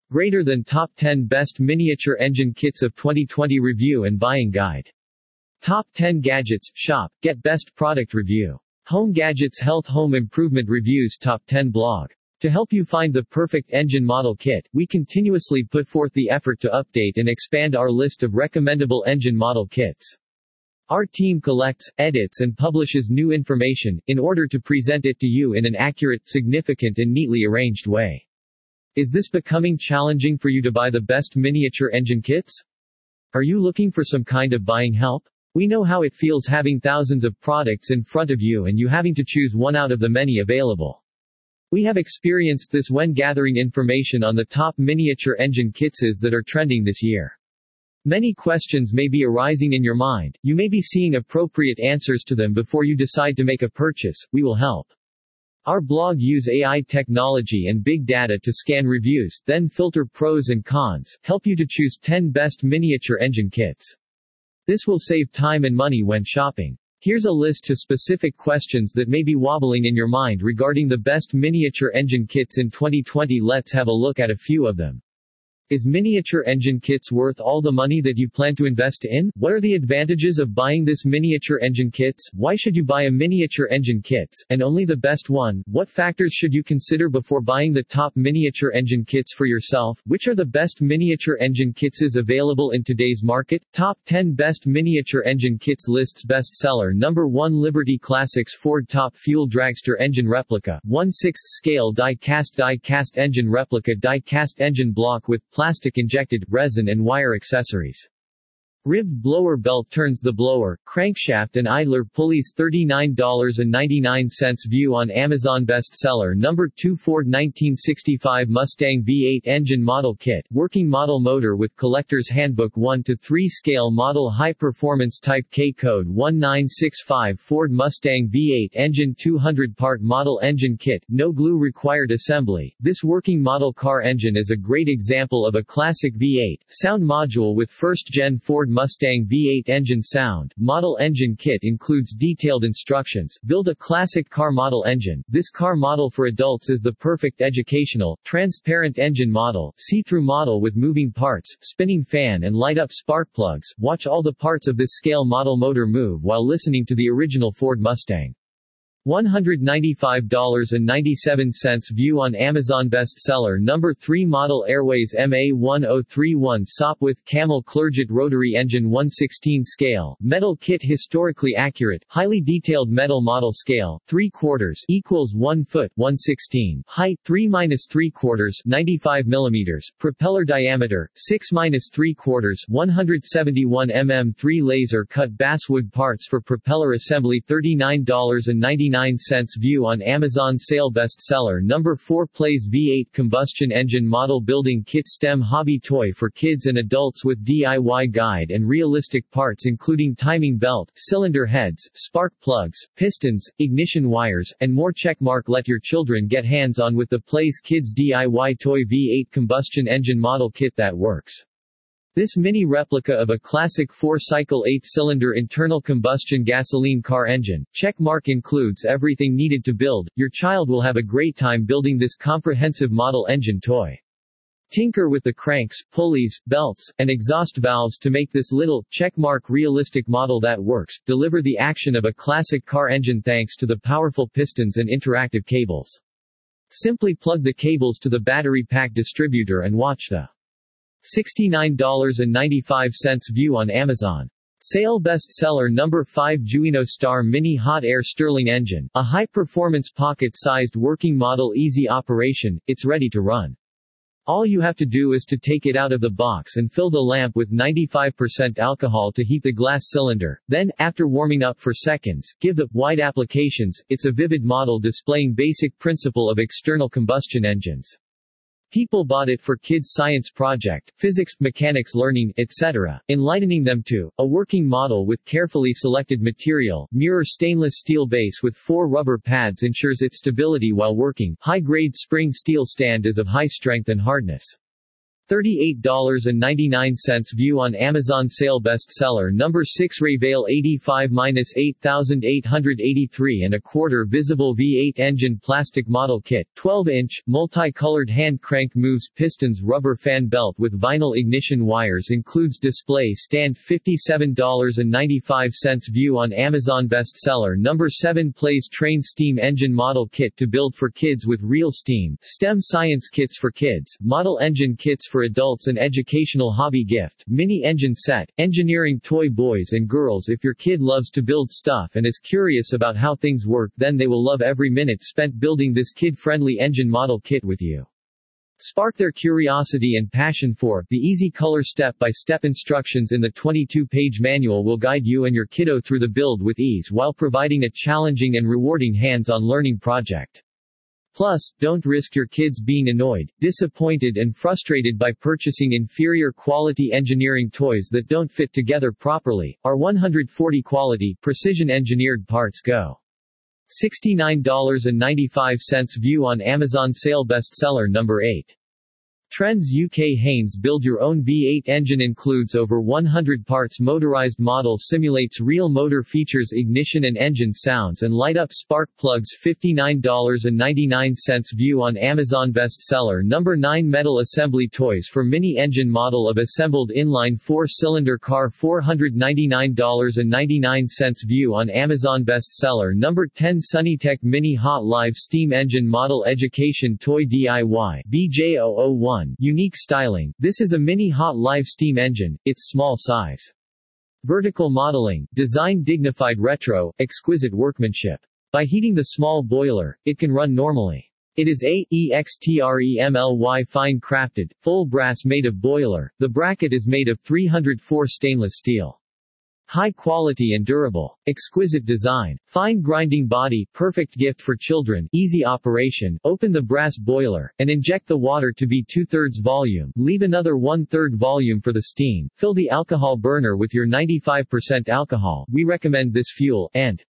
Greater than Top 10 Best Miniature Engine Kits of 2020 Review and Buying Guide. Top 10 Gadgets, Shop, Get Best Product Review. Home Gadgets Health Home Improvement Reviews Top 10 Blog. To help you find the perfect engine model kit, we continuously put forth the effort to update and expand our list of recommendable engine model kits. Our team collects, edits and publishes new information, in order to present it to you in an accurate, significant and neatly arranged way. Is this becoming challenging for you to buy the best miniature engine kits? Are you looking for some kind of buying help? We know how it feels having thousands of products in front of you and you having to choose one out of the many available. We have experienced this when gathering information on the top miniature engine kits that are trending this year. Many questions may be arising in your mind, you may be seeing appropriate answers to them before you decide to make a purchase. We will help. Our blog use AI technology and big data to scan reviews, then filter pros and cons, help you to choose 10 best miniature engine kits. This will save time and money when shopping. Here's a list to specific questions that may be wobbling in your mind regarding the best miniature engine kits in 2020. Let's have a look at a few of them. Is miniature engine kits worth all the money that you plan to invest in? What are the advantages of buying this miniature engine kits? Why should you buy a miniature engine kits, and only the best one? What factors should you consider before buying the top miniature engine kits for yourself? Which are the best miniature engine kits available in today's market? Top 10 Best Miniature Engine Kits lists. Bestseller Number 1 Liberty Classics Ford Top Fuel Dragster Engine Replica 1/6 Scale Die-Cast Engine Replica Die-Cast Engine Block with plastic injected, resin and wire accessories. Ribbed blower belt turns the blower, crankshaft and idler pulleys $39.99 View on Amazon Bestseller Number 2 Ford 1965 Mustang V8 Engine Model Kit Working Model Motor with Collector's Handbook 1-3 Scale Model High Performance Type K Code 1965 Ford Mustang V8 Engine 200 Part Model Engine Kit, no glue required assembly. This working model car engine is a great example of a classic V8 sound module with first-gen Ford Mustang V8 engine sound. Model engine kit includes detailed instructions. Build a classic car model engine. This car model for adults is the perfect educational, transparent engine model, see-through model with moving parts, spinning fan and light-up spark plugs. Watch all the parts of this scale model motor move while listening to the original Ford Mustang. $195.97 View on Amazon Bestseller Number 3 Model Airways MA1031 Sopwith Camel Clerget Rotary Engine 1/16 Scale Metal Kit Historically accurate, highly detailed metal model scale, 3/4 equals 1 foot 1/16 height, 3-3/4 95 mm propeller diameter, 6-3/4 171 mm 3 laser cut basswood parts for propeller assembly $39.99 View on Amazon Sale Bestseller Number 4 Plays V8 Combustion Engine Model Building Kit STEM Hobby Toy for kids and adults with DIY guide and realistic parts including timing belt, cylinder heads, spark plugs, pistons, ignition wires, and more. Checkmark. Let your children get hands-on with the Plays Kids DIY Toy V8 Combustion Engine Model Kit that works. This mini replica of a classic 4-cycle 8-cylinder internal combustion gasoline car engine, checkmark, includes everything needed to build. Your child will have a great time building this comprehensive model engine toy. Tinker with the cranks, pulleys, belts, and exhaust valves to make this little, checkmark, realistic model that works. Deliver the action of a classic car engine thanks to the powerful pistons and interactive cables. Simply plug the cables to the battery pack distributor and watch the $69.95 View on Amazon Sale Bestseller Number 5 Juino Star Mini Hot Air Stirling Engine, a high-performance pocket-sized working model. Easy operation, it's ready to run. All you have to do is to take it out of the box and fill the lamp with 95% alcohol to heat the glass cylinder. Then, after warming up for seconds, give the wide applications. It's a vivid model displaying basic principle of external combustion engines. People bought it for kids' science project, physics, mechanics learning, etc., enlightening them to a working model with carefully selected material. Mirror stainless steel base with 4 rubber pads ensures its stability while working. High-grade spring steel stand is of high strength and hardness. $38.99 View on Amazon Sale Bestseller Number 6 Rayvale 85-8883 and a quarter Visible V8 Engine Plastic Model Kit 12-inch, multi-colored hand crank moves pistons rubber fan belt with vinyl ignition wires includes display stand $57.95 View on Amazon Bestseller Number 7 Plays Train Steam Engine Model Kit to build for kids with real steam, STEM science kits for kids, model engine kits for adults and educational hobby gift, mini engine set, engineering toy boys and girls. If your kid loves to build stuff and is curious about how things work, then they will love every minute spent building this kid-friendly engine model kit with you. Spark their curiosity and passion for the easy color step-by-step instructions in the 22-page manual will guide you and your kiddo through the build with ease while providing a challenging and rewarding hands-on learning project. Plus, don't risk your kids being annoyed, disappointed and frustrated by purchasing inferior quality engineering toys that don't fit together properly. Our 140 quality, precision-engineered parts go. $69.95 View on Amazon Sale Bestseller Number 8. Trends UK Haynes Build Your Own V8 Engine includes over 100 parts. Motorized model simulates real motor features, ignition and engine sounds and light up spark plugs. $59.99 View on Amazon Bestseller Number 9 Metal Assembly Toys for Mini Engine Model of Assembled Inline 4-Cylinder Car. $499.99 View on Amazon Bestseller Number 10 Sunnytech Mini Hot Live Steam Engine Model Education Toy DIY BJ001 Unique styling. This is a mini hot live steam engine, its small size. Vertical modeling, design dignified retro, exquisite workmanship. By heating the small boiler, it can run normally. It is AEXTREMLY fine crafted, full brass made of boiler. The bracket is made of 304 stainless steel. High quality and durable. Exquisite design. Fine grinding body, perfect gift for children, easy operation. Open the brass boiler, and inject the water to be 2/3 volume. Leave another 1/3 volume for the steam. Fill the alcohol burner with your 95% alcohol. We recommend this fuel, and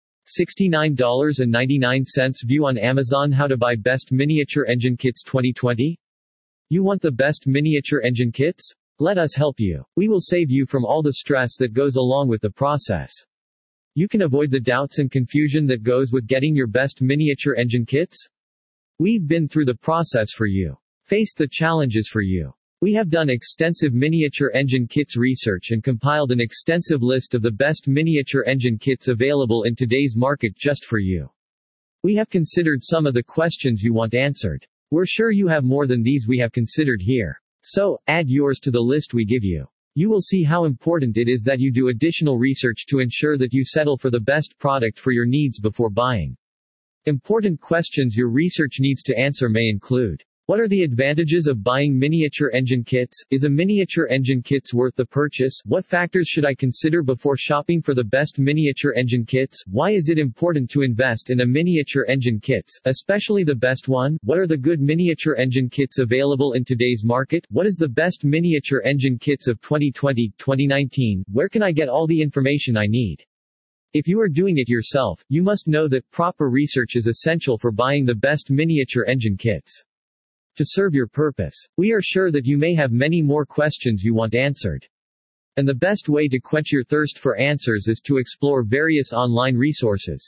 $69.99 View on Amazon How to Buy Best Miniature Engine Kits 2020? You want the best miniature engine kits? Let us help you. We will save you from all the stress that goes along with the process. You can avoid the doubts and confusion that goes with getting your best miniature engine kits. We've been through the process for you. Faced the challenges for you. We have done extensive miniature engine kits research and compiled an extensive list of the best miniature engine kits available in today's market just for you. We have considered some of the questions you want answered. We're sure you have more than these we have considered here. So, add yours to the list we give you. You will see how important it is that you do additional research to ensure that you settle for the best product for your needs before buying. Important questions your research needs to answer may include: what are the advantages of buying miniature engine kits? Is a miniature engine kits worth the purchase? What factors should I consider before shopping for the best miniature engine kits? Why is it important to invest in a miniature engine kits, especially the best one? What are the good miniature engine kits available in today's market? What is the best miniature engine kits of 2020-2019? Where can I get all the information I need? If you are doing it yourself, you must know that proper research is essential for buying the best miniature engine kits. To serve your purpose. We are sure that you may have many more questions you want answered. And the best way to quench your thirst for answers is to explore various online resources.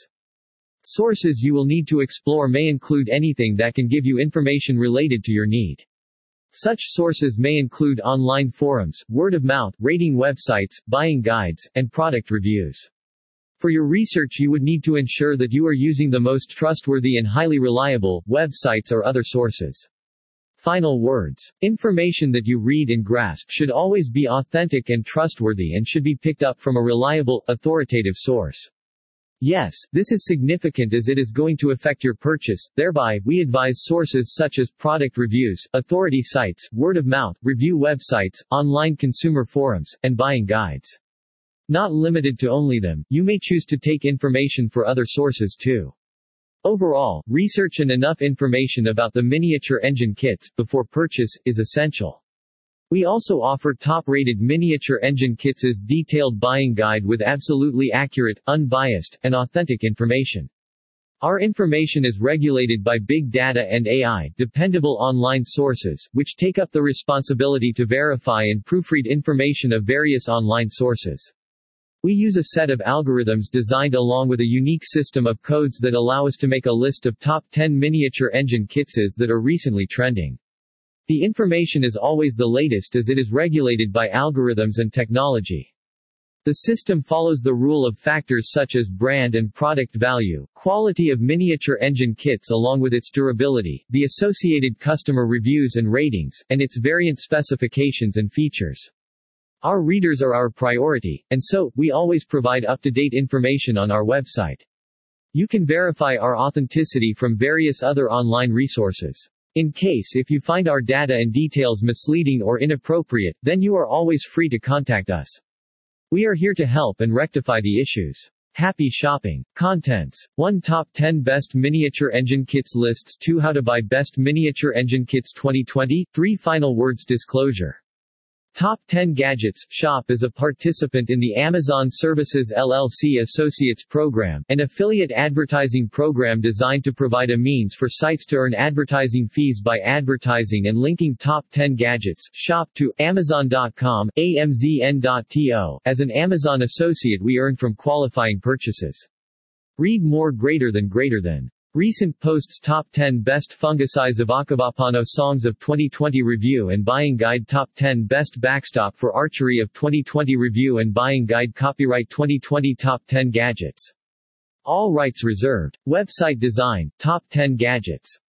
Sources you will need to explore may include anything that can give you information related to your need. Such sources may include online forums, word of mouth, rating websites, buying guides, and product reviews. For your research you would need to ensure that you are using the most trustworthy and highly reliable websites or other sources. Final words. Information that you read and grasp should always be authentic and trustworthy and should be picked up from a reliable, authoritative source. Yes, this is significant as it is going to affect your purchase. Thereby, we advise sources such as product reviews, authority sites, word of mouth, review websites, online consumer forums, and buying guides. Not limited to only them, you may choose to take information for other sources too. Overall, research and enough information about the miniature engine kits, before purchase, is essential. We also offer top-rated miniature engine kits' detailed buying guide with absolutely accurate, unbiased, and authentic information. Our information is regulated by big data and AI, dependable online sources, which take up the responsibility to verify and proofread information of various online sources. We use a set of algorithms designed along with a unique system of codes that allow us to make a list of top 10 miniature engine kits that are recently trending. The information is always the latest as it is regulated by algorithms and technology. The system follows the rule of factors such as brand and product value, quality of miniature engine kits along with its durability, the associated customer reviews and ratings, and its variant specifications and features. Our readers are our priority, and so, we always provide up-to-date information on our website. You can verify our authenticity from various other online resources. In case if you find our data and details misleading or inappropriate, then you are always free to contact us. We are here to help and rectify the issues. Happy shopping. Contents. 1. Top 10 Best Miniature Engine Kits Lists. 2. How to buy Best Miniature Engine Kits 2020. 3. Final words disclosure. Top 10 Gadgets. Shop is a participant in the Amazon Services LLC Associates Program, an affiliate advertising program designed to provide a means for sites to earn advertising fees by advertising and linking top 10 gadgets. Shop to Amazon.com, AMZN.to. As an Amazon associate, we earn from qualifying purchases. Read more. Greater than. Recent posts. Top 10 Best Fungicides of Akavapano Songs of 2020 Review and Buying Guide. Top 10 Best Backstop for Archery of 2020 Review and Buying Guide. Copyright 2020. Top 10 Gadgets. All rights reserved. Website design. Top 10 Gadgets.